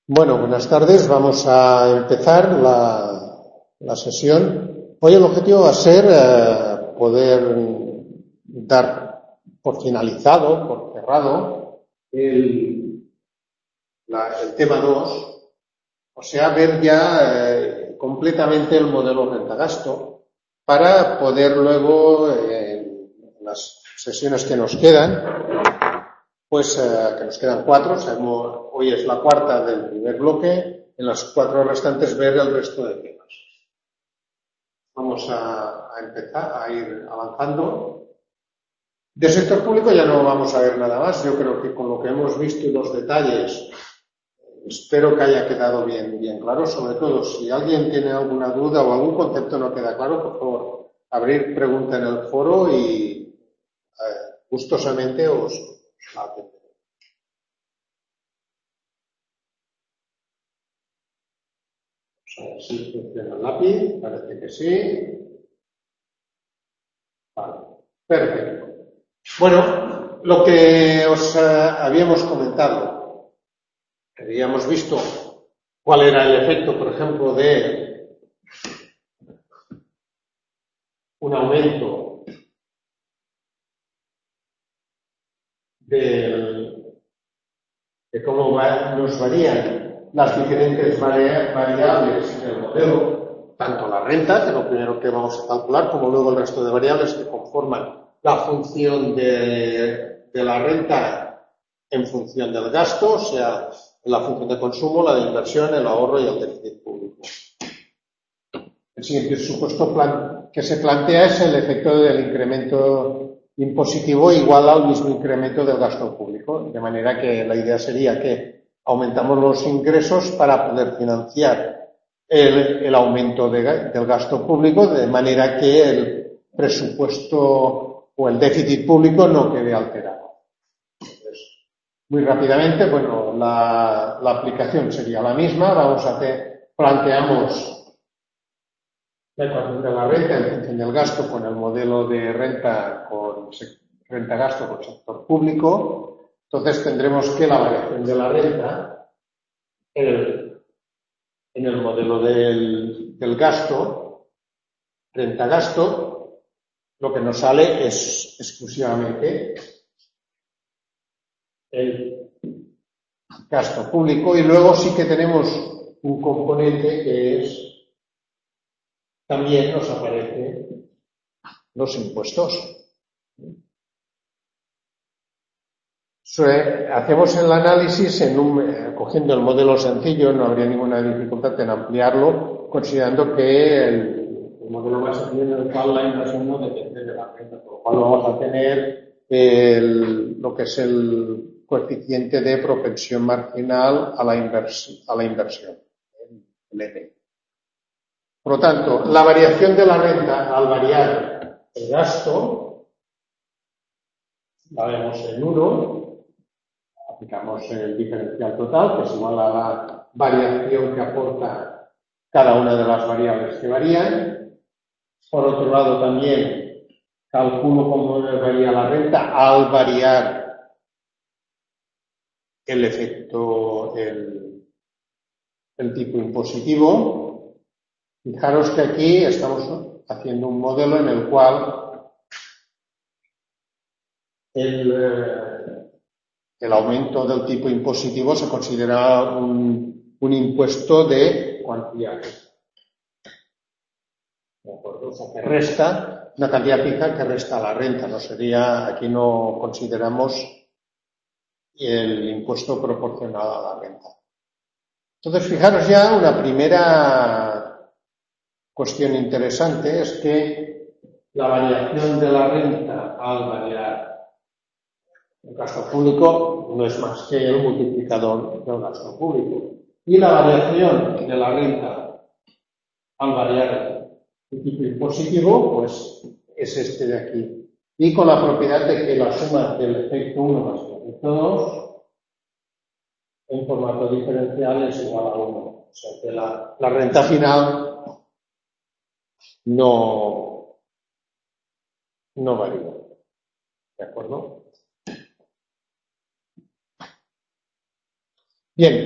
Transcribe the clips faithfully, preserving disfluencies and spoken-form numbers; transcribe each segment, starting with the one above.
Bueno, buenas tardes. Vamos a empezar la, la sesión. Hoy el objetivo va a ser eh, poder dar por finalizado, por cerrado, el, la, el tema dos, o sea, ver ya eh, completamente el modelo renta-gasto para poder luego, eh, en las sesiones que nos quedan, pues eh, que nos quedan cuatro, sabemos, hoy es la cuarta del primer bloque, en las cuatro restantes ver el resto de temas. Vamos a, a empezar a ir avanzando. De sector público ya no vamos a ver nada más. Yo creo que con lo que hemos visto y los detalles, espero que haya quedado bien, bien claro. Sobre todo, si alguien tiene alguna duda o algún concepto no queda claro, por favor, abrir pregunta en el foro y eh, gustosamente os, os la atenderé. A ver si funciona el lápiz, parece que sí. Vale, perfecto. Bueno, lo que os uh, habíamos comentado, que habíamos visto cuál era el efecto, por ejemplo, de un aumento de, de cómo va, nos varían las diferentes variables del modelo, tanto la renta, que es lo primero que vamos a calcular, como luego el resto de variables que conforman la función de, de la renta en función del gasto, o sea, la función de consumo, la de inversión, el ahorro y el déficit público. El siguiente supuesto plan, que se plantea es el efecto del incremento impositivo igual al mismo incremento del gasto público, de manera que la idea sería que aumentamos los ingresos para poder financiar el, el aumento de, del gasto público, de manera que el presupuesto o el déficit público no quede alterado. Entonces, muy rápidamente, bueno, la, la aplicación sería la misma. Vamos a hacer, planteamos la ecuación de la renta en función del gasto con el modelo de renta con renta-gasto con sector público. Entonces tendremos que la variación de la renta en el, en el modelo del, del gasto, renta-gasto, lo que nos sale es exclusivamente el gasto público, y luego sí que tenemos un componente que es, también nos aparecen los impuestos. Hacemos el análisis en un, cogiendo el modelo sencillo, no habría ninguna dificultad en ampliarlo, considerando que el, el modelo más sencillo en el cual la inversión no depende de la renta, por lo cual vamos a tener el, lo que es el coeficiente de propensión marginal a la, invers, a la inversión, el N. Por lo tanto, la variación de la renta al variar el gasto, la vemos en uno. Aplicamos el diferencial total, que es igual a la variación que aporta cada una de las variables que varían. Por otro lado, también calculo cómo varía la renta al variar el efecto, el, el tipo impositivo. Fijaros que aquí estamos haciendo un modelo en el cual el El aumento del tipo impositivo se considera un, un impuesto de cuantía fija. ¿De acuerdo? O sea, que resta, una cantidad fija que resta la renta. No sería, aquí no consideramos el impuesto proporcional a la renta. Entonces, fijaros ya, una primera cuestión interesante es que la variación de la renta al variar el gasto público no es más que el multiplicador del gasto público. Y la variación de la renta al variar el tipo impositivo, pues es este de aquí. Y con la propiedad de que la suma del efecto uno más el efecto dos en formato diferencial es igual a uno. O sea que la, la renta final no, no varía. ¿De acuerdo? Bien,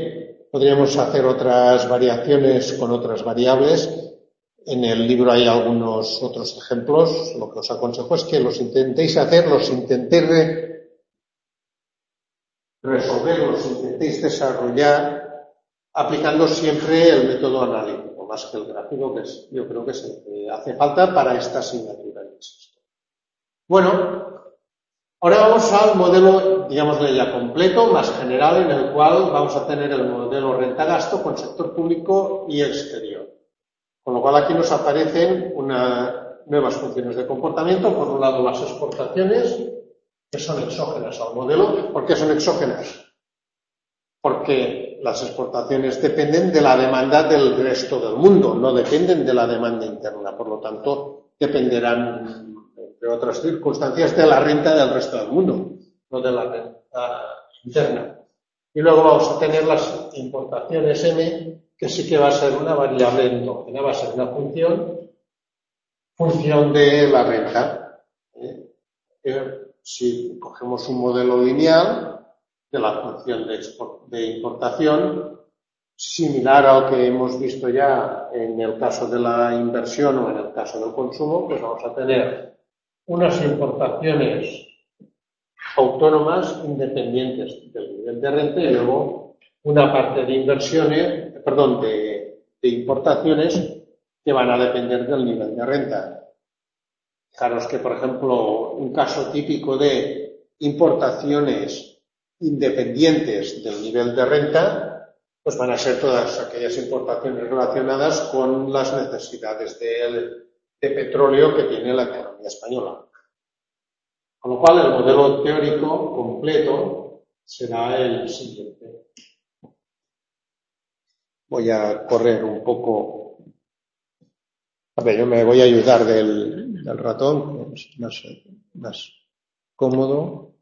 Podríamos hacer otras variaciones con otras variables. En el libro hay algunos otros ejemplos. Lo que os aconsejo es que los intentéis hacer, los intentéis re resolver, los intentéis desarrollar aplicando siempre el método analítico, más que el gráfico, que es, yo creo que es el que hace falta para esta asignatura. Bueno, ahora vamos al modelo, digámosle ya completo, más general, en el cual vamos a tener el modelo renta-gasto con sector público y exterior. Con lo cual aquí nos aparecen una, nuevas funciones de comportamiento. Por un lado, las exportaciones, que son exógenas al modelo. ¿Por qué son exógenas? Porque las exportaciones dependen de la demanda del resto del mundo, no dependen de la demanda interna. Por lo tanto, dependerán, entre otras circunstancias, de la renta del resto del mundo, no de la renta interna. Y luego vamos a tener las importaciones M, que sí que va a ser una variable endógena, va a ser una función, función de la renta. ¿Eh? Eh, si cogemos un modelo lineal de la función de, export, de importación, similar a lo que hemos visto ya en el caso de la inversión o en el caso del consumo, pues vamos a tener unas importaciones autónomas independientes del nivel de renta y luego una parte de inversiones, perdón, de, de importaciones que van a depender del nivel de renta. Fijaros que, por ejemplo, un caso típico de importaciones independientes del nivel de renta, pues van a ser todas aquellas importaciones relacionadas con las necesidades de, de petróleo que tiene la economía española. Con lo cual, el modelo teórico completo será el siguiente. Voy a correr un poco. A ver, yo me voy a ayudar del, del ratón, que es más, más cómodo.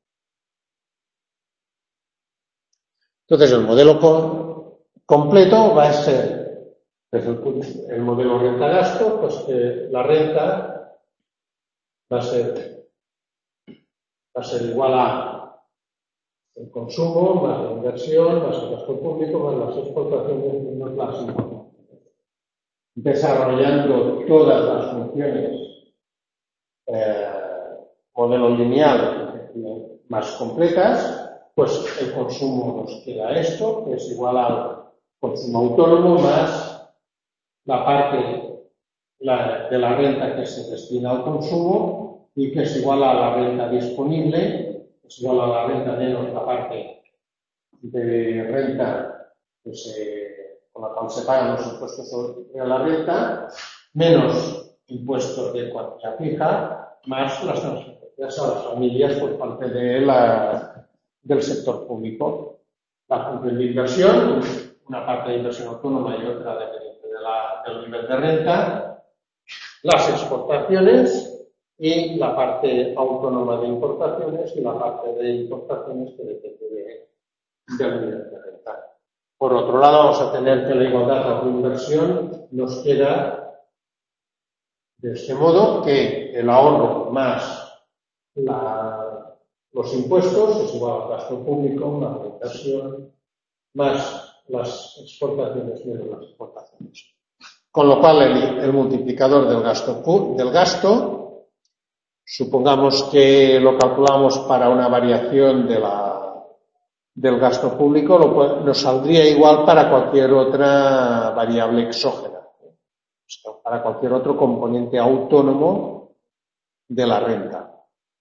Entonces, el modelo con, completo va a ser, desde el, el modelo renta-gasto, pues que la renta va a ser va a ser igual a el consumo, más la inversión, más el gasto público, más las exportaciones, más las importaciones. Desarrollando todas las funciones eh, modelo lineal más completas, pues el consumo nos queda esto, que es igual al consumo autónomo más la parte la, de la renta que se destina al consumo y que es igual a la renta disponible, es igual a la renta menos la parte de renta que se, con la cual se pagan los impuestos sobre la renta, menos impuestos de cuantía fija, más las transferencias a las familias por parte de la, del sector público. La función de inversión, una parte de inversión autónoma y otra dependiente de la, del nivel de renta, las exportaciones y la parte autónoma de importaciones y la parte de importaciones que depende de, del nivel de renta. Por otro lado, vamos a tener que la igualdad de inversión nos queda de este modo que el ahorro más la, los impuestos es igual al gasto público más la inversión más las exportaciones menos las exportaciones. Con lo cual, el, el multiplicador del gasto, del gasto, supongamos que lo calculamos para una variación de la, del gasto público, lo cual nos saldría igual para cualquier otra variable exógena, para cualquier otro componente autónomo de la renta.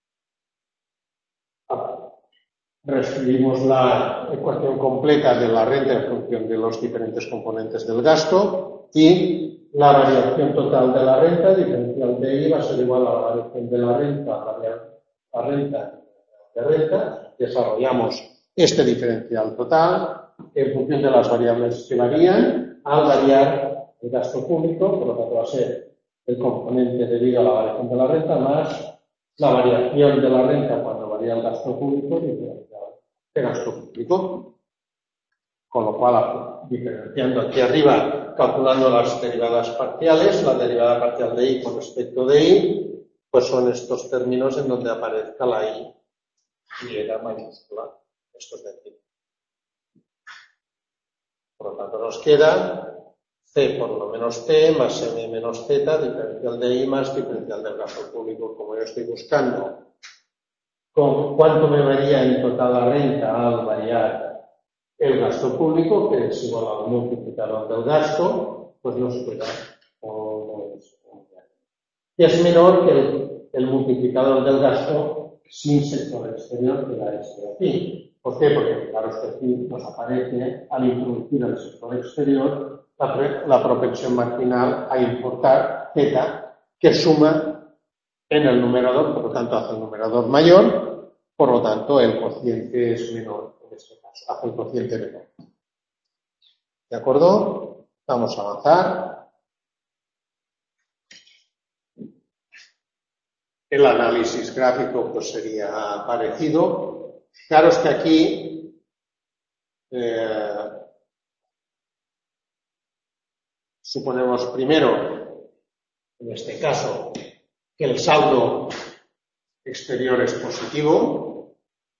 Reescribimos la ecuación completa de la renta en función de los diferentes componentes del gasto y la variación total de la renta, diferencial de I, va a ser igual a la variación de la renta, la renta de renta. Desarrollamos este diferencial total en función de las variables que varían. Al variar el gasto público, por lo tanto va a ser el componente debido a la variación de la renta más la variación de la renta cuando varía el gasto público diferencial de gasto público. Con lo cual, diferenciando aquí arriba, calculando las derivadas parciales, la derivada parcial de I con respecto de I, pues son estos términos en donde aparezca la I griega mayúscula. Estos de aquí. Por lo tanto, nos queda C por lo menos T más M menos Z, diferencial de I más diferencial del gasto público. Como yo estoy buscando con cuánto me varía en total la renta al variar el gasto público, que es igual al multiplicador del gasto, pues nos queda y es menor que el, el multiplicador del gasto sin sector exterior, que era este de aquí. ¿Por qué? Porque fijaros que aquí nos aparece, al introducir el sector exterior, la, la propensión marginal a importar Z, que suma en el numerador, por lo tanto hace el numerador mayor, por lo tanto el cociente es menor, en este caso, hace el cociente menor. ¿De acuerdo? Vamos a avanzar. El análisis gráfico pues sería parecido. Fijaros que aquí eh, suponemos primero, en este caso, que el saldo exterior es positivo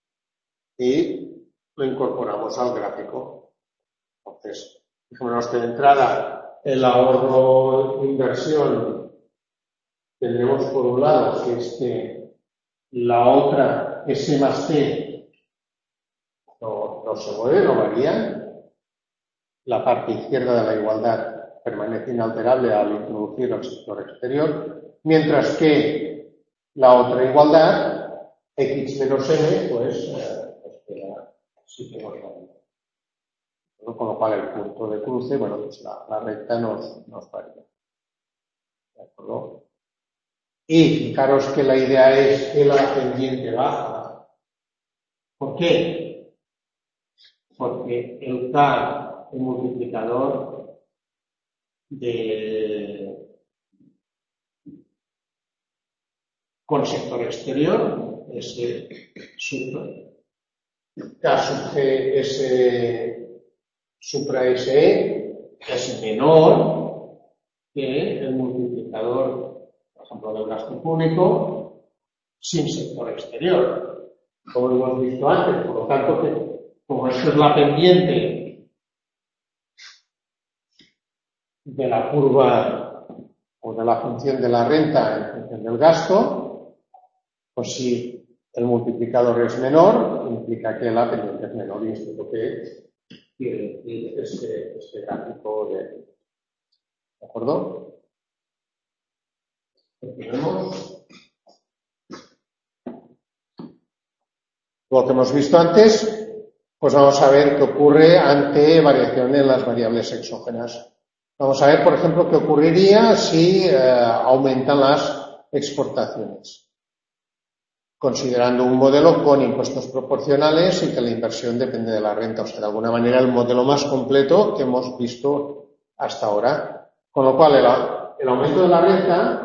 y lo incorporamos al gráfico. Entonces, fijémonos que de entrada el ahorro de inversión tendremos por un lado que es que la otra S más T no, no se mueve, no varía. La parte izquierda de la igualdad permanece inalterable al introducir el sector exterior, mientras que la otra igualdad, X menos M, pues, eh, pues sí que nos varía. Con lo cual el punto de cruce, bueno, pues la, la recta nos, nos varía. ¿De acuerdo? Y fijaros que la idea es que la pendiente baja. ¿Por qué? Porque el K, el multiplicador de con sector exterior, ese K sub G, ese supra S E, es menor que el multiplicador, por ejemplo, del gasto público sin sector exterior, como hemos visto antes. Por lo tanto, que, como esto es la pendiente de la curva o de la función de la renta en función del gasto, pues si el multiplicador es menor, implica que la pendiente es menor, y esto es lo que quiere decir este, este gráfico de, ¿de acuerdo? Continuemos. Lo que hemos visto antes, pues vamos a ver qué ocurre ante variación en las variables exógenas. Vamos a ver, por ejemplo, qué ocurriría si eh, aumentan las exportaciones, considerando un modelo con impuestos proporcionales y que la inversión depende de la renta, o sea, de alguna manera el modelo más completo que hemos visto hasta ahora. Con lo cual, el, el aumento de la renta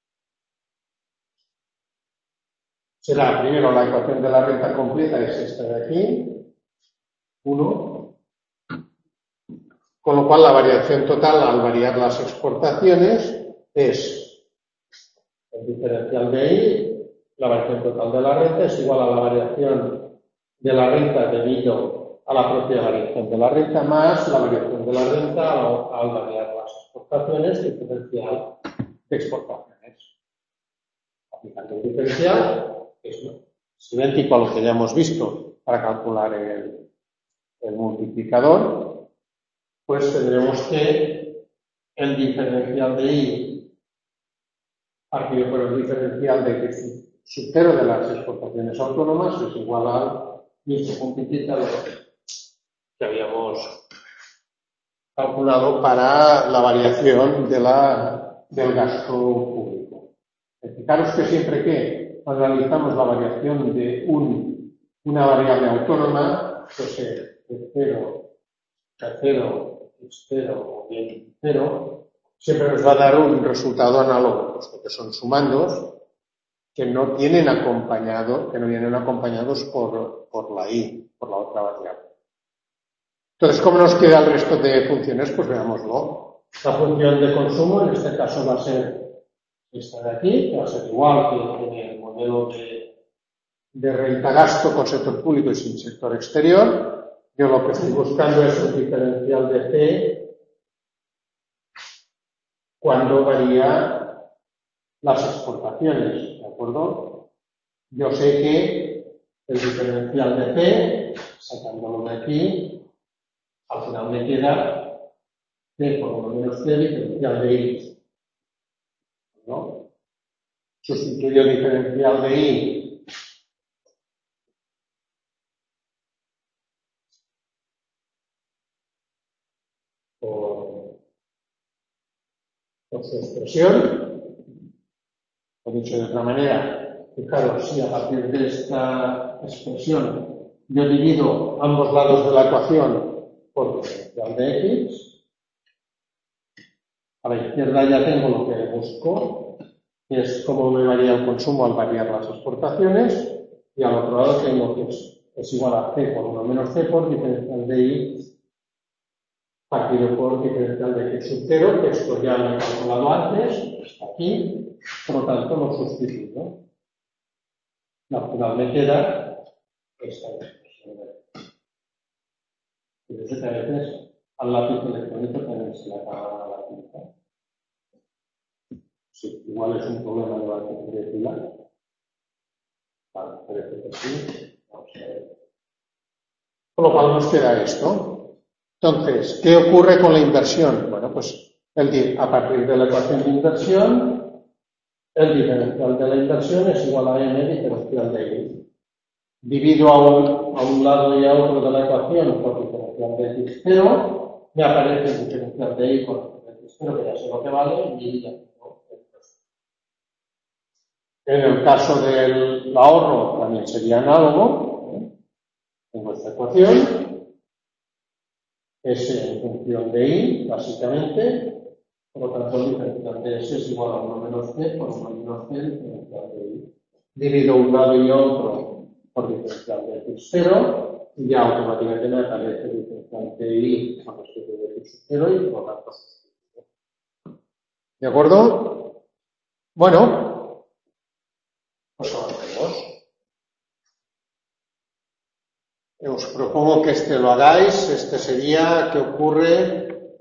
será, primero, la ecuación de la renta completa es esta de aquí, uno, con lo cual la variación total al variar las exportaciones es el diferencial de I, la variación total de la renta es igual a la variación de la renta debido a la propia variación de la renta más la variación de la renta al, al variar las exportaciones, diferencial de exportaciones. Aplicando el diferencial, es idéntico a lo que ya hemos visto para calcular el, el multiplicador, pues tendremos que el diferencial de I partido por el diferencial de que sub cero de las exportaciones autónomas es igual al mismo multiplicador que habíamos calculado para la variación de la, del gasto público. Fijaros que siempre que analizamos la variación de un, una variable autónoma, pues de cero a cero, cero o bien cero, siempre nos va a dar un resultado análogo, puesto que son sumandos que no tienen acompañado, que no vienen acompañados por, por la I, por la otra variable. Entonces, ¿cómo nos queda el resto de funciones? Pues veámoslo. La función de consumo, en este caso, va a ser esta de aquí, que va a ser igual que en el modelo de, de renta-gasto con sector público y sin sector exterior. Yo lo que estoy buscando es el diferencial de C cuando varía las exportaciones, ¿de acuerdo? Yo sé que el diferencial de C, sacándolo de aquí, al final me queda C por lo menos C diferencial de I, ¿no? Sustituyo diferencial de I por, por su expresión, o dicho de otra manera, fijaros, si a partir de esta expresión yo divido ambos lados de la ecuación por diferencial de X, a la izquierda ya tengo lo que busco, que es cómo me varía el consumo al variar las exportaciones, y al otro lado tengo que es, es igual a C por uno menos C por diferencial de I partido por diferencial de X sub cero, que esto ya lo he calculado antes, está aquí, por lo tanto lo sustituyo. Y al final me queda esta expresión. Y desde que a veces al lápiz electrónico también se le acaba la tinta. Sí, igual es un problema de la tinta. Vale, parece que sí. Vamos a ver. Con lo cual nos queda esto. Entonces, ¿qué ocurre con la inversión? Bueno, pues el, a partir de la ecuación de inversión, el diferencial de la inversión es igual a m diferencial de y. Divido a un, a un lado y a otro de la ecuación por diferencial de x cero, me aparece el diferencial de y por x cero, que ya sé lo que vale, y ya tengo el resto. En el caso del ahorro también sería análogo, ¿eh? Tengo esta ecuación. S en función de I, básicamente, por lo tanto, el diferencial de S es igual a uno menos C por uno menos C diferencial de I. Divido un lado y otro por diferencial de X cero, y ya automáticamente me aparece el diferencial de I con respecto de X cero y por lo tanto sustituyo. ¿De acuerdo? Bueno, pues avancemos. Os propongo que este lo hagáis. Este sería qué ocurre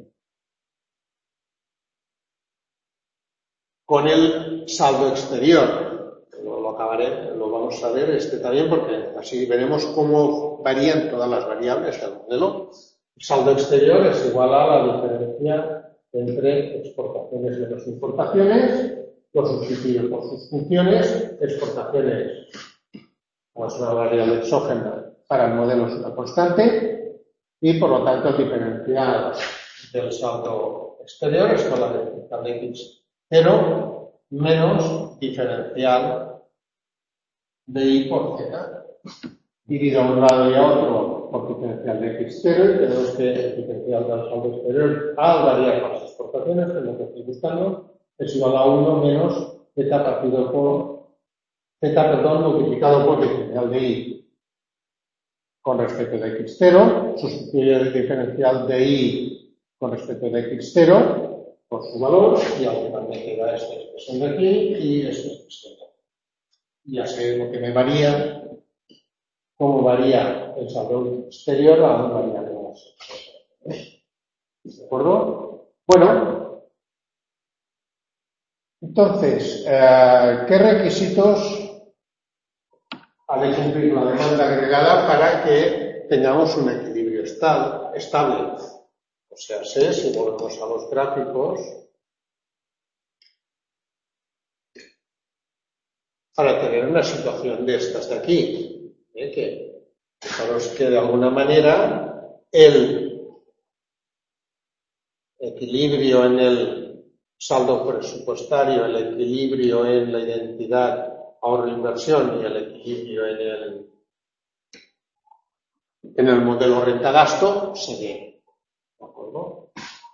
con el saldo exterior. Lo, lo acabaré, lo vamos a ver este también, porque así veremos cómo varían todas las variables del modelo. El saldo exterior es igual a la diferencia entre exportaciones menos importaciones. Lo sustituyo por sus funciones. Exportaciones, como es una variable exógena, para el modelo es una constante, y por lo tanto el diferencial del saldo exterior es con la diferencial de X cero menos diferencial de Y por Z. Divido a un lado y a otro por diferencial de X cero, y tenemos que el diferencial del saldo exterior al variar las exportaciones, que es lo que estoy buscando, es igual a uno menos Z partido por Z, perdón, multiplicado por diferencial de Y con respecto de X cero, sustituyo el diferencial de Y con respecto de X cero por su valor, y al final me queda esta expresión de aquí y esta expresión de aquí. Ya sé lo que me varía, cómo varía el saldo exterior a una variable más. ¿De acuerdo? Bueno, entonces, eh, ¿qué requisitos ha de cumplir la demanda agregada para que tengamos un equilibrio estable? O sea, sé, si volvemos a los gráficos, para tener una situación de estas de aquí, ¿eh? que fijaros que de alguna manera el equilibrio en el saldo presupuestario, el equilibrio en la identidad ahorro-inversión y el equilibrio en el, en el modelo renta-gasto se ve. ¿De acuerdo?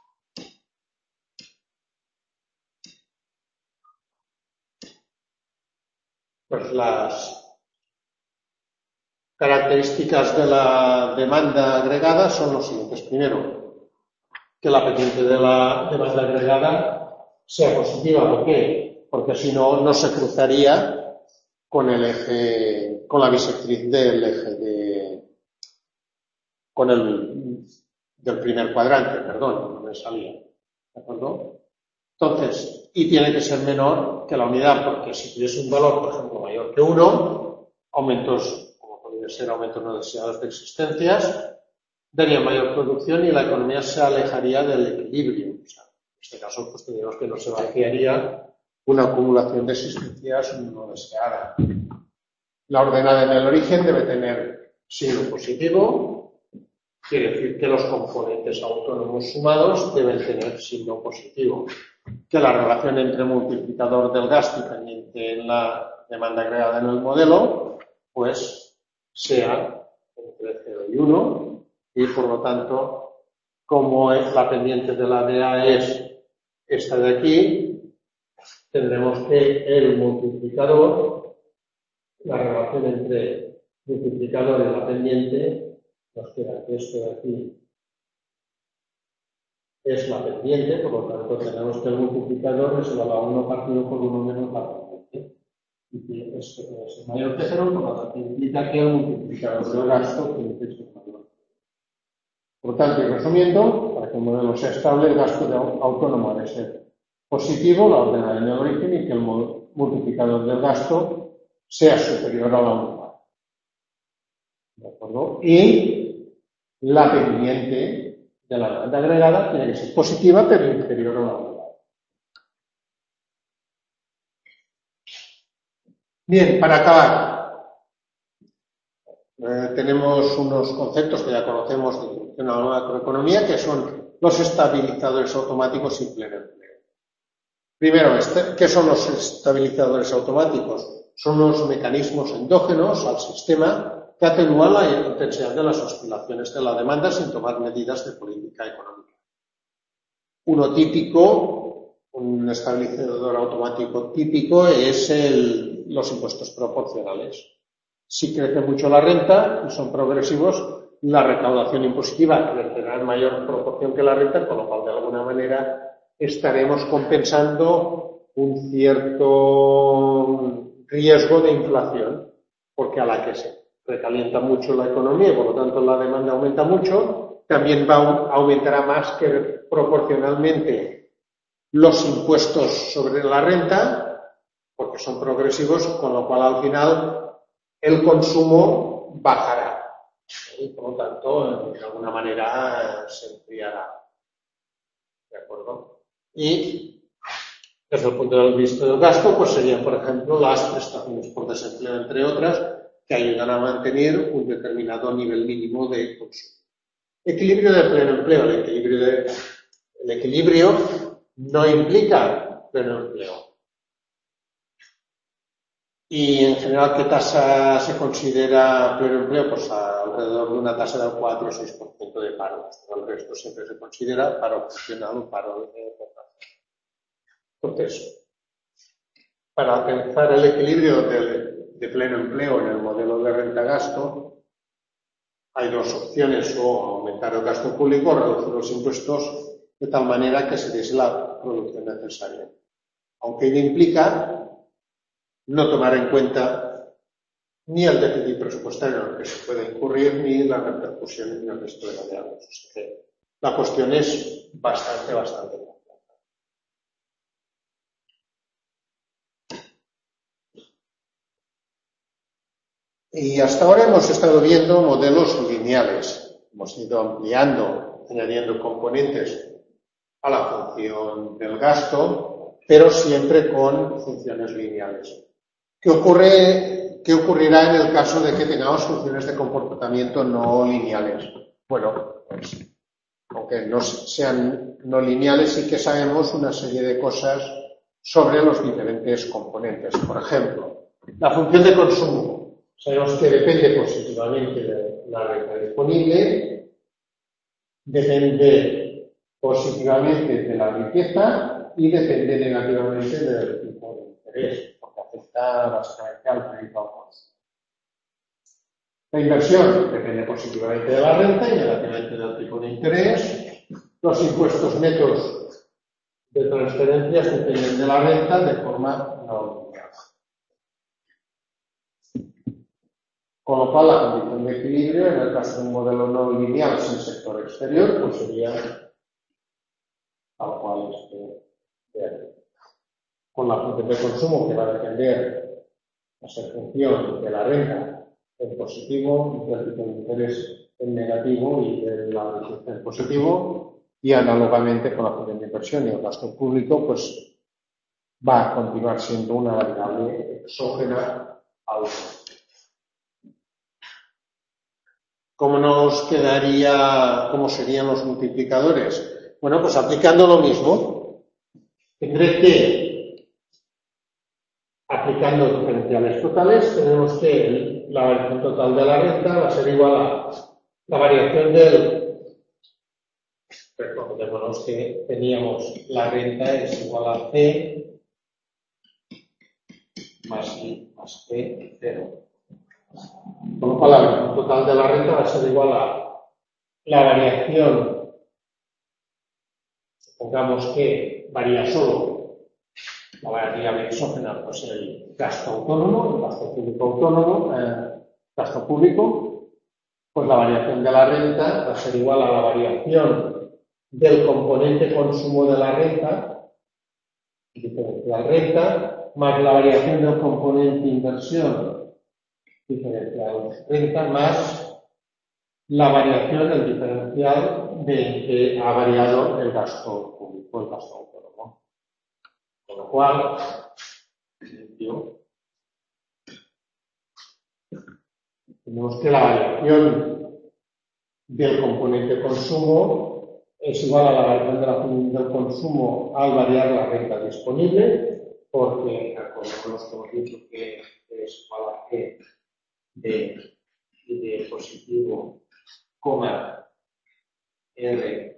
Pues las características de la demanda agregada son los siguientes. Primero, que la pendiente de la demanda agregada sea positiva. ¿Por qué? Porque si no, no se cruzaría con el eje, con la bisectriz del eje de, con el del primer cuadrante, perdón, no me salía, ¿de acuerdo? Entonces, y tiene que ser menor que la unidad, porque si tuviese un valor, por ejemplo, mayor que uno, aumentos, como podría ser aumentos no deseados de existencias, daría mayor producción y la economía se alejaría del equilibrio. O sea, en este caso, pues tendríamos que no se vaciaría una acumulación de existencias no deseada. La ordenada en el origen debe tener signo positivo, quiere decir que los componentes autónomos sumados deben tener signo positivo. Que la relación entre multiplicador del gasto y pendiente en la demanda agregada en el modelo, pues sea entre cero y uno, y por lo tanto, como la pendiente de la D A es esta de aquí, tendremos que el multiplicador, la relación entre multiplicador y la pendiente, nos queda que esto de aquí es la pendiente, por lo tanto tenemos que el multiplicador es igual a uno partido por uno menos la pendiente. Y que esto debe ser mayor que cero, por lo tanto implica que el multiplicador del gasto tiene que ser mayor. Por lo tanto, y resumiendo, para que el modelo sea estable, el gasto autónomo debe ser positivo, la ordenada en el origen, y que el multiplicador del gasto sea superior a la unidad. ¿De acuerdo? Y la pendiente de la demanda agregada tiene que ser positiva, pero inferior a la unidad. Bien, para acabar, eh, tenemos unos conceptos que ya conocemos de introducción a la macroeconomía, que son los estabilizadores automáticos y pleno empleo. Primero, este, ¿qué son los estabilizadores automáticos? Son los mecanismos endógenos al sistema que atenúan la intensidad de las oscilaciones de la demanda sin tomar medidas de política económica. Uno típico, un estabilizador automático típico, es el, los impuestos proporcionales. Si crece mucho la renta y son progresivos, la recaudación impositiva crecerá en mayor proporción que la renta, con lo cual de alguna manera estaremos compensando un cierto riesgo de inflación, porque a la que se recalienta mucho la economía y por lo tanto la demanda aumenta mucho, también va a aumentará más que proporcionalmente los impuestos sobre la renta, porque son progresivos, con lo cual al final el consumo bajará y por lo tanto de alguna manera se enfriará. ¿De acuerdo? Y desde el punto de vista del gasto, pues serían, por ejemplo, las prestaciones por desempleo, entre otras, que ayudan a mantener un determinado nivel mínimo de consumo. Equilibrio de pleno empleo. El equilibrio, de, el equilibrio no implica pleno empleo. Y en general, ¿qué tasa se considera pleno empleo? Pues alrededor de una tasa del cuatro o seis por ciento de paro. El resto siempre se considera paro funcional o paro de rotación. Entonces, para alcanzar el equilibrio de, de pleno empleo en el modelo de renta-gasto, hay dos opciones: o aumentar el gasto público o reducir los impuestos de tal manera que se diese la producción necesaria. Aunque ello implica no tomar en cuenta ni el déficit presupuestario en el que se puede incurrir ni las repercusiones en el resto de variables. O sea que la cuestión es bastante, bastante compleja. Y hasta ahora hemos estado viendo modelos lineales. Hemos ido ampliando, añadiendo componentes a la función del gasto, pero siempre con funciones lineales. ¿Qué ocurre, qué ocurrirá en el caso de que tengamos funciones de comportamiento no lineales? Bueno, pues, aunque no sean no lineales, sí que sabemos una serie de cosas sobre los diferentes componentes. Por ejemplo, la función de consumo. Sabemos que depende positivamente de la renta disponible, depende positivamente de la riqueza y depende negativamente del tipo de interés, porque afecta básicamente al crédito al consumo. La inversión depende positivamente de la renta y negativamente del tipo de interés. Los impuestos netos de transferencias dependen de la renta de forma no lineal. Con lo cual, la condición de equilibrio, en el caso de un modelo no lineal sin sector exterior, pues sería tal cual este de aquí. Con la función de consumo, que va a depender, va a ser función de la renta en positivo, del tipo de interés en negativo y de la licencia en positivo, y análogamente con la función de inversión y el gasto público, pues va a continuar siendo una variable exógena al uso. ¿Cómo nos quedaría, cómo serían los multiplicadores? Bueno, pues aplicando lo mismo, tendré que, aplicando diferenciales totales, tenemos que la variación total de la renta va a ser igual a la variación del, recordemos que teníamos la renta es igual a C más I más P cero. Con lo cual, la variación total de la renta va a ser igual a la variación, supongamos que varía solo la variable exógena, pues el gasto autónomo, el gasto público autónomo, eh, gasto público, pues la variación de la renta va a ser igual a la variación del componente consumo de la renta, diferencial renta, más la variación del componente inversión, diferencial renta, más la variación del diferencial de que ha variado el gasto público, el gasto autónomo. Con lo cual, yo, tenemos que la variación del componente consumo es igual a la variación de la función del consumo al variar la renta disponible, porque acordémonos que hemos dicho que es igual a G de, de positivo, coma, R,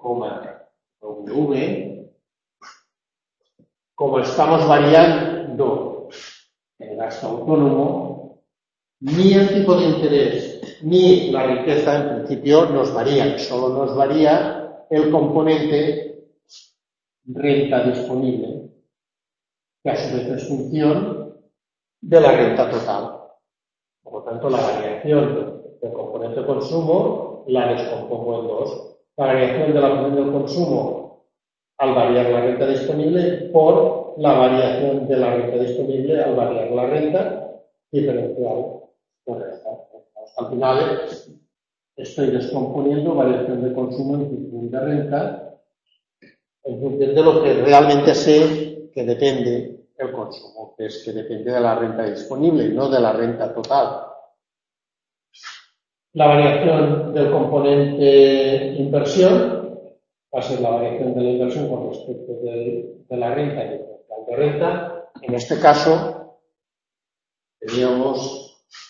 W. Como estamos variando el gasto autónomo, ni el tipo de interés ni la riqueza en principio nos varían, solo nos varía el componente renta disponible, que a su vez es función de la renta total. Por lo tanto, la variación del componente consumo la descompongo en dos. La variación de la función del consumo al variar la renta disponible por la variación de la renta disponible al variar la renta diferencial de renta. Al final estoy descomponiendo variación de consumo en función de renta en función de lo que realmente sé que depende el consumo, que es que depende de la renta disponible, no de la renta total. La variación del componente inversión va a ser la variación de la inversión con respecto de, de la renta y diferencial de renta. En este caso, teníamos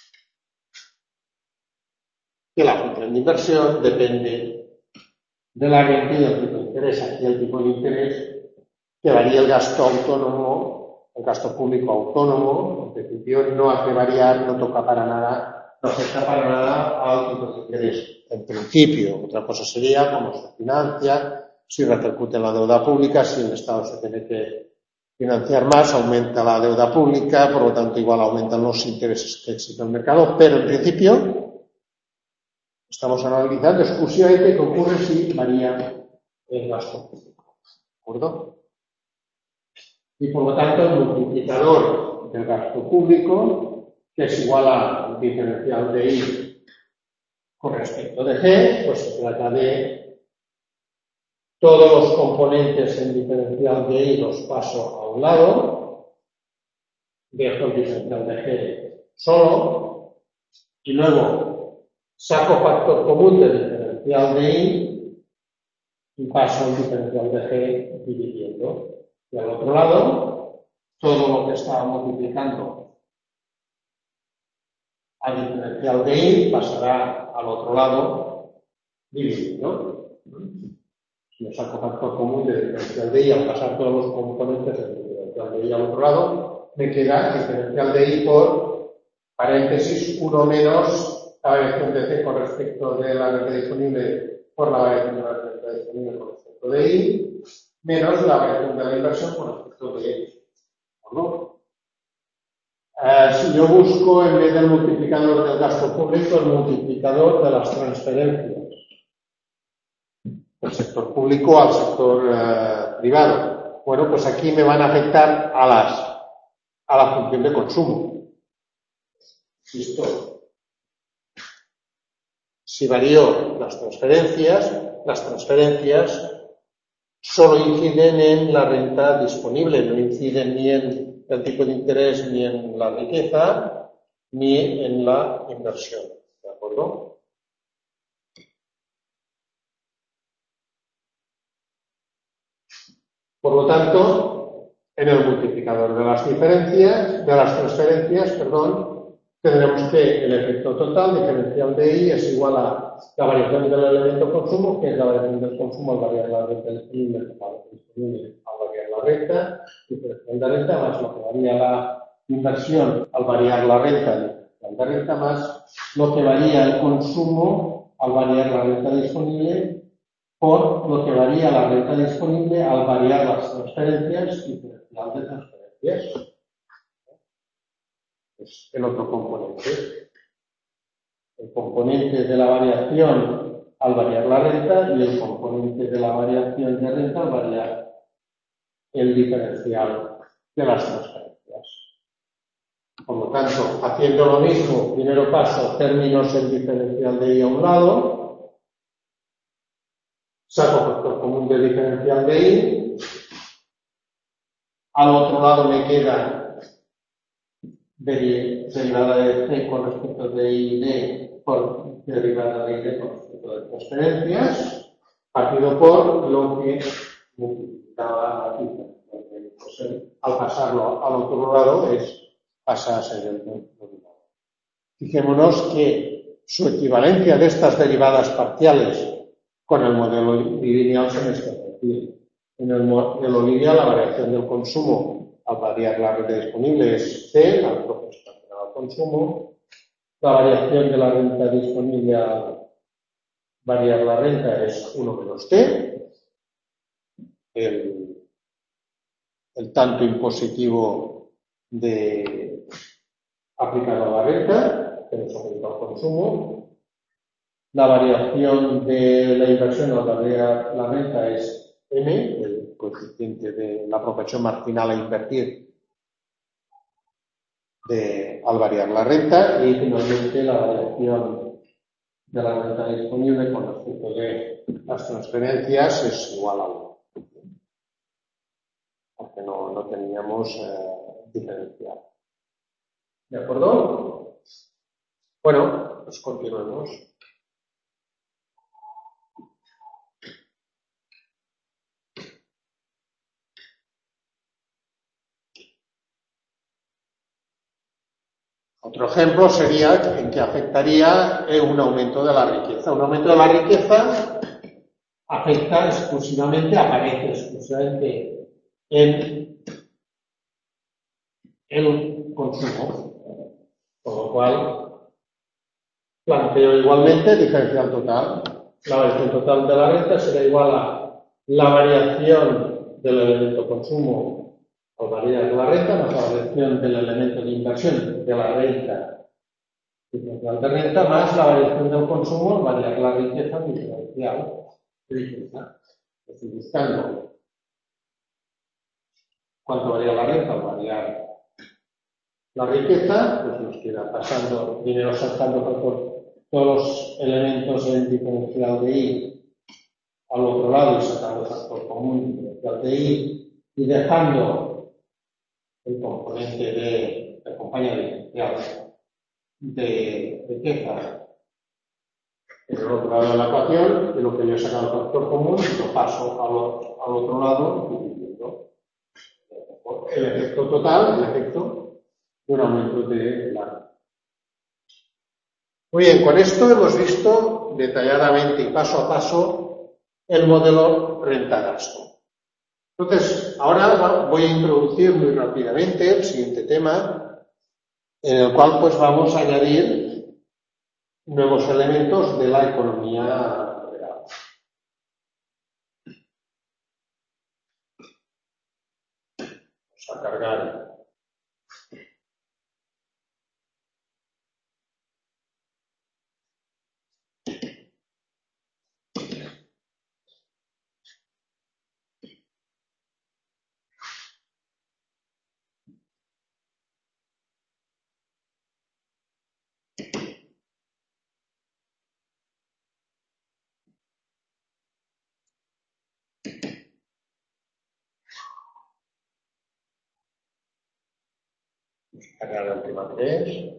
que la función de inversión depende de la renta y del tipo de interés. Aquí el tipo de interés que varía el gasto autónomo, el gasto público autónomo, en principio no hace variar, no toca para nada, no afecta para nada al tipo de interés. En principio, otra cosa sería cómo se financia, si repercute en la deuda pública, si el Estado se tiene que financiar más, aumenta la deuda pública, por lo tanto igual aumentan los intereses que existe en el mercado, pero en principio estamos analizando exclusivamente qué ocurre si varía el gasto público. ¿De acuerdo? Y por lo tanto el multiplicador del gasto público, que es igual al diferencial de I con respecto de G, pues se trata de todos los componentes en diferencial de I los paso a un lado, dejo el diferencial de G solo, y luego saco factor común del diferencial de I y paso el diferencial de G dividiendo. Y al otro lado, todo lo que estaba multiplicando al diferencial de I pasará al otro lado dividiendo. Si yo saco factor común del diferencial de I al pasar todos los componentes del diferencial de I al otro lado, me queda el diferencial de I por paréntesis uno menos la variación de C con respecto de la renta disponible por la variación de la renta disponible con respecto de I, menos la variación de la inversión con respecto de I. ¿No? Eh, si yo busco en vez del multiplicador del gasto público, el multiplicador de las transferencias del sector público al sector eh, privado, bueno, pues aquí me van a afectar a las a la función de consumo. Insisto, si varío las transferencias, las transferencias solo inciden en la renta disponible, no inciden ni en el tipo de interés, ni en la riqueza, ni en la inversión. ¿De acuerdo? Por lo tanto, en el multiplicador de las diferencias, de las transferencias, perdón, tendremos que el efecto total diferencial de I es igual a la variación del elemento consumo, que es la variación del consumo al variar la renta disponible, disponible al variar la renta, diferencial de renta, más lo que varía la inversión al variar la renta, diferencial de renta, más lo que varía el consumo al variar la renta disponible, por lo que varía la renta disponible al variar las transferencias, diferencial de transferencias. Es el otro componente. El componente de la variación al variar la renta y el componente de la variación de renta al variar el diferencial de las transferencias. Por lo tanto, haciendo lo mismo, primero paso términos el diferencial de I a un lado, saco factor común del diferencial de I, al otro lado me queda derivada de C con respecto de I y D por derivada de I D con respecto de transferencias, partido por lo que multiplicaba aquí. Pues, al pasarlo al otro lado es, pasa a ser el denominador. Fijémonos que su equivalencia de estas derivadas parciales con el modelo lineal se establece. En el modelo lineal la variación del consumo al variar la renta disponible es C, la proporcional al consumo. La variación de la renta disponible al variar la renta es uno menos T. El, el tanto impositivo de aplicado a la renta, que nos aumenta el consumo. La variación de la inversión al variar la renta es M, el coeficiente de la proporción marginal a invertir de, al variar la renta, y finalmente la variación de la renta disponible con respecto de las transferencias es igual a uno, porque no, no teníamos eh, diferencial. ¿De acuerdo? Bueno, pues continuemos. Otro ejemplo sería en que afectaría un aumento de la riqueza. Un aumento de la riqueza afecta exclusivamente, aparece exclusivamente en el consumo, con lo cual planteo igualmente diferencial total. La variación total de la renta será igual a la variación del elemento consumo al variar la renta más la variación del elemento de inversión de la renta diferencial de renta más la variación del consumo al variar la riqueza diferencial de riqueza. Estoy buscando cuánto varía la renta al variar la riqueza, pues nos queda pasando dinero saltando por todos los elementos en diferencial de I al otro lado y sacando el factor común diferencial de I y dejando el componente de la compañía diferencial de riqueza en el otro lado de la ecuación, y lo que yo he sacado el factor común lo paso al, al otro lado dividiendo el efecto total, el efecto de un aumento de la renta. Muy bien, con esto hemos visto detalladamente y paso a paso el modelo renta-gasto. Entonces, ahora voy a introducir muy rápidamente el siguiente tema, en el cual pues vamos a añadir nuevos elementos de la economía real. Vamos a cargar Cargar la última tres.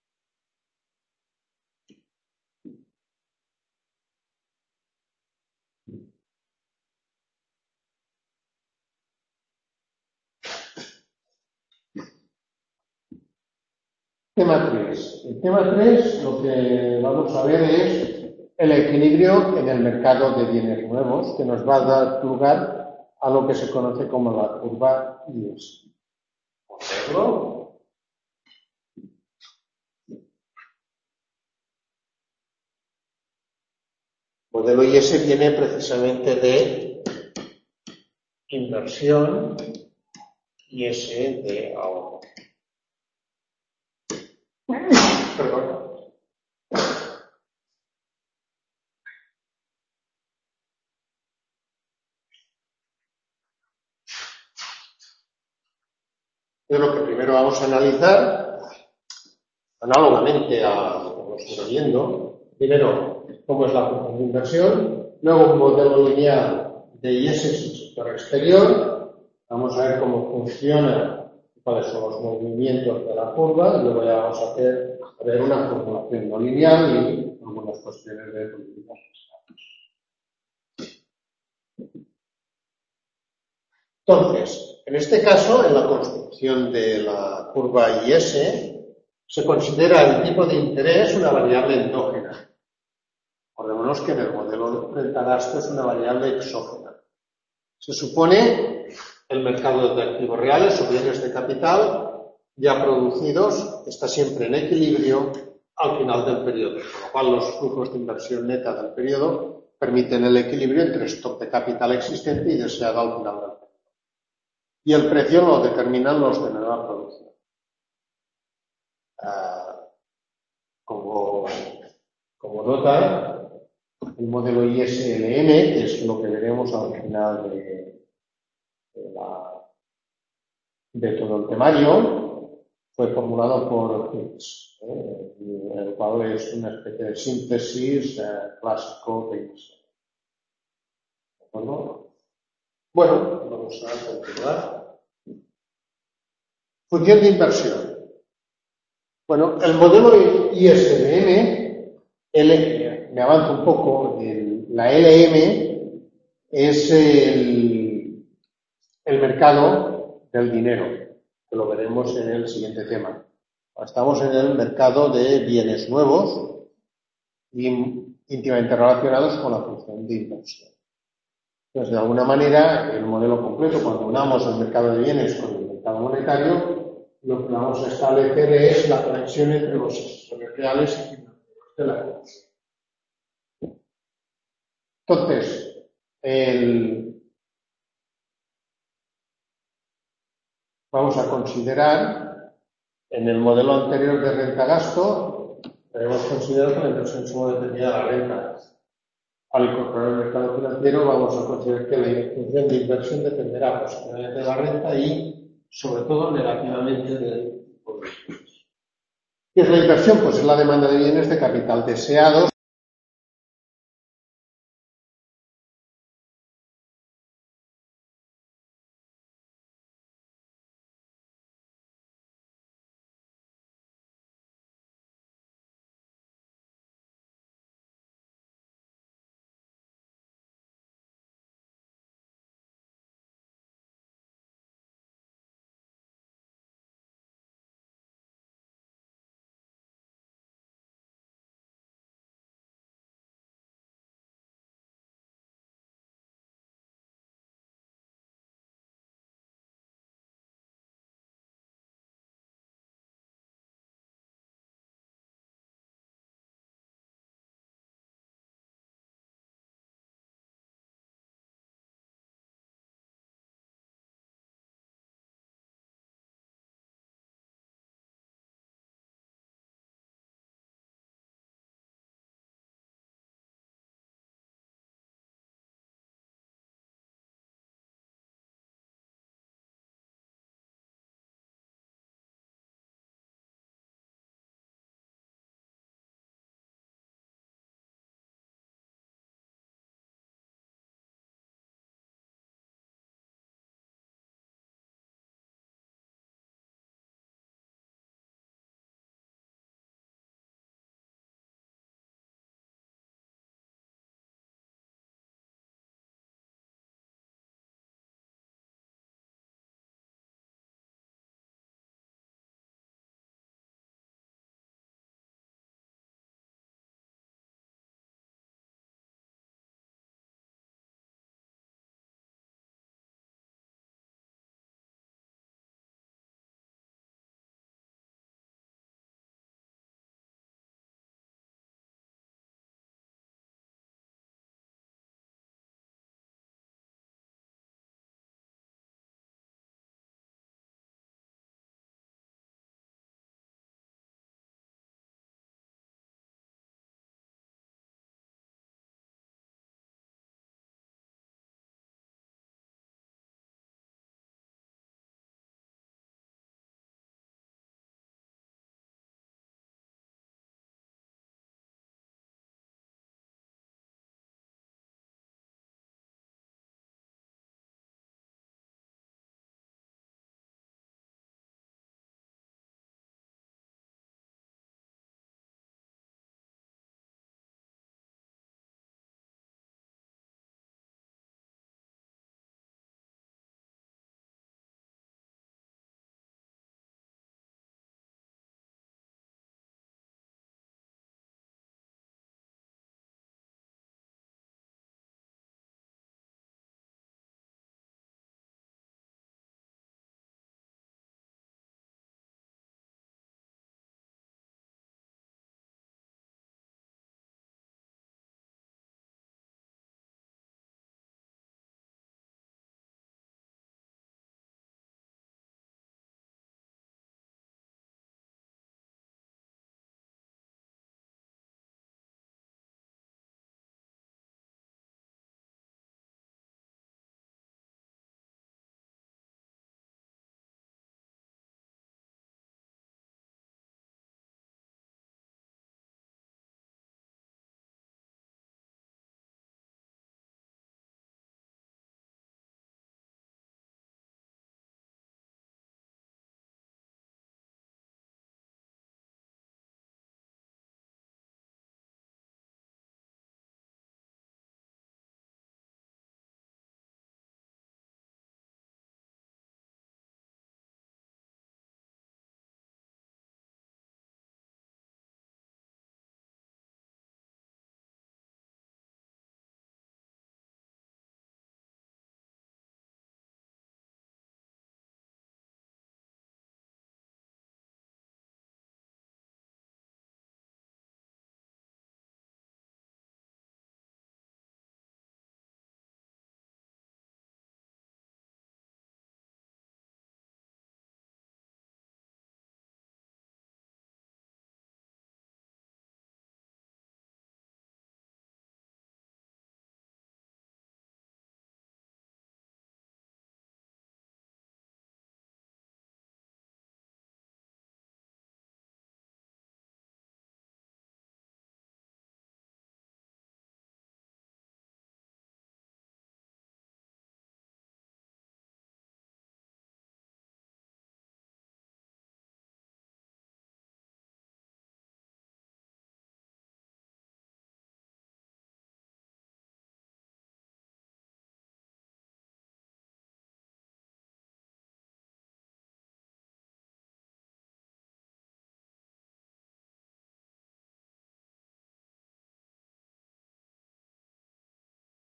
Tema tres. El tema tres lo que vamos a ver es el equilibrio en el mercado de bienes nuevos, que nos va a dar lugar a lo que se conoce como la curva I S. El modelo I S viene precisamente de inversión I S de ahorro. Perdón. Es lo que primero vamos a analizar, análogamente a lo que hemos ido viendo. Primero, cómo es la función de inversión, luego un modelo lineal de I S en su sector exterior. Vamos a ver cómo funciona, cuáles son los movimientos de la curva, y luego ya vamos a hacer a ver una formulación no lineal y algunas cuestiones de políticas fiscales. Entonces, en este caso, en la construcción de la curva I S, se considera el tipo de interés una variable endógena. Acordémonos que en el modelo de renta-gasto es una variable exógena. Se supone el mercado de activos reales o bienes de capital ya producidos está siempre en equilibrio al final del periodo, con lo cual los flujos de inversión neta del periodo permiten el equilibrio entre stock de capital existente y deseado al final del periodo. Y el precio lo determinan los de nueva producción. Uh, como, como nota, el modelo I S L M, que es lo que veremos al final de, de, la, de todo el temario, fue formulado por Hicks, ¿eh? el cual es una especie de síntesis eh, clásico de inversión. ¿De acuerdo? Bueno, vamos a continuar. Función de inversión. Bueno, el modelo I S L M, L, me avanzo un poco, el, la L M es el, el mercado del dinero, que lo veremos en el siguiente tema. Estamos en el mercado de bienes nuevos y íntimamente relacionados con la función de inversión. Entonces, de alguna manera, el modelo completo, cuando unamos el mercado de bienes con el mercado monetario, lo que vamos a establecer es la conexión entre los sectores reales y financieros de la economía. Entonces, el... vamos a considerar, en el modelo anterior de renta-gasto, hemos considerado que la inversión solo dependía de la renta. Al incorporar el mercado financiero, vamos a considerar que la función de inversión dependerá positivamente de la renta y, sobre todo, negativamente del tipo de bienes. ¿Qué es la inversión? Pues es la demanda de bienes de capital deseados